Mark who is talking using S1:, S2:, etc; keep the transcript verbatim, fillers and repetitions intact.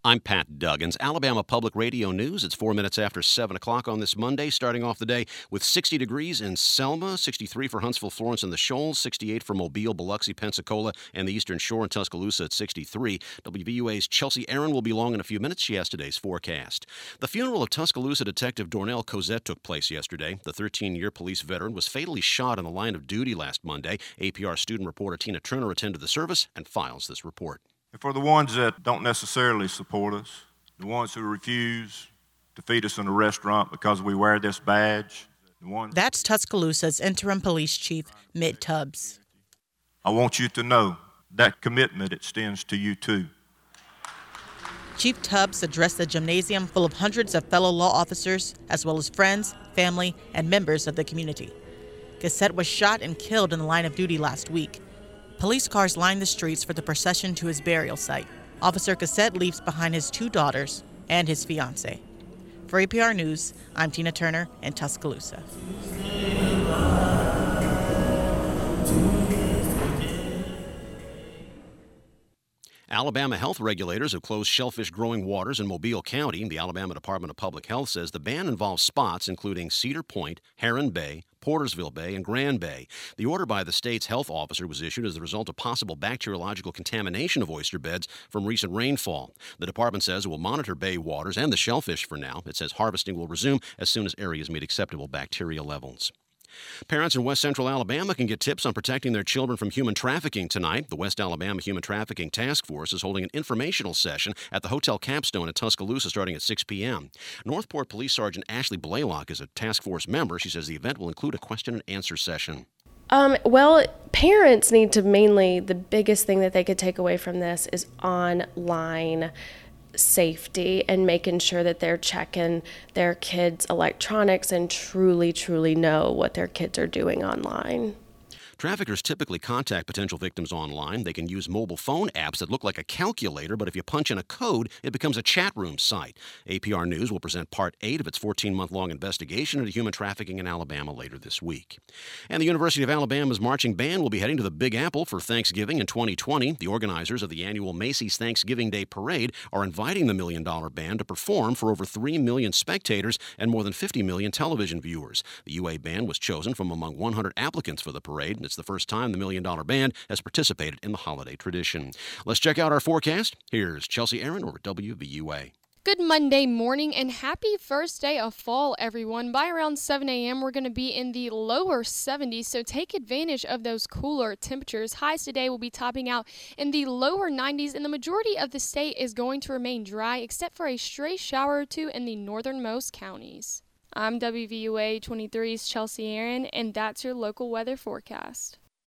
S1: I'm Pat Duggins. Alabama Public Radio News. It's four minutes after seven o'clock on this Monday, starting off the day with sixty degrees in Selma, sixty-three for Huntsville, Florence, and the Shoals, sixty-eight for Mobile, Biloxi, Pensacola, and the Eastern Shore, and Tuscaloosa at sixty-three. W V U A's Chelsea Aaron will be along in a few minutes. She has today's forecast. The funeral of Tuscaloosa Detective Dornell Cosette took place yesterday. The thirteen-year police veteran was fatally shot in the line of duty last Monday. A P R student reporter Tina Turner attended the service and files this report.
S2: And for the ones that don't necessarily support us, the ones who refuse to feed us in a restaurant because we wear this badge, the ones...
S3: That's Tuscaloosa's interim police chief, Mitt Tubbs.
S2: I want you to know that commitment extends to you too.
S3: Chief Tubbs addressed the gymnasium full of hundreds of fellow law officers, as well as friends, family, and members of the community. Cosette was shot and killed in the line of duty last week. Police cars lined the streets for the procession to his burial site. Officer Cosette leaves behind his two daughters and his fiancée. For A P R News, I'm Tina Turner in Tuscaloosa.
S1: Alabama health regulators have closed shellfish-growing waters in Mobile County. The Alabama Department of Public Health says the ban involves spots including Cedar Point, Heron Bay, Portersville Bay, and Grand Bay. The order by the state's health officer was issued as the result of possible bacteriological contamination of oyster beds from recent rainfall. The department says it will monitor bay waters and the shellfish for now. It says harvesting will resume as soon as areas meet acceptable bacteria levels. Parents in West Central Alabama can get tips on protecting their children from human trafficking tonight. The West Alabama Human Trafficking Task Force is holding an informational session at the Hotel Capstone in Tuscaloosa starting at six p.m. Northport Police Sergeant Ashley Blaylock is a task force member. She says the event will include a question and answer session.
S4: Um, well, parents need to mainly, the biggest thing that they could take away from this is online safety and making sure that they're checking their kids' electronics and truly, truly know what their kids are doing online.
S1: Traffickers typically contact potential victims online. They can use mobile phone apps that look like a calculator, but if you punch in a code, it becomes a chat room site. A P R News will present part eight of its fourteen-month-long investigation into human trafficking in Alabama later this week. And the University of Alabama's marching band will be heading to the Big Apple for Thanksgiving in twenty twenty. The organizers of the annual Macy's Thanksgiving Day Parade are inviting the Million Dollar Band to perform for over three million spectators and more than fifty million television viewers. The U A Band was chosen from among one hundred applicants for the parade. It's the first time the Million Dollar Band has participated in the holiday tradition. Let's check out our forecast. Here's Chelsea Aaron over W V U A.
S5: Good Monday morning and happy first day of fall, everyone. By around seven a.m., we're going to be in the lower seventies, so take advantage of those cooler temperatures. Highs today will be topping out in the lower nineties, and the majority of the state is going to remain dry, except for a stray shower or two in the northernmost counties. I'm W V U A twenty-three's Chelsea Aaron, and that's your local weather forecast.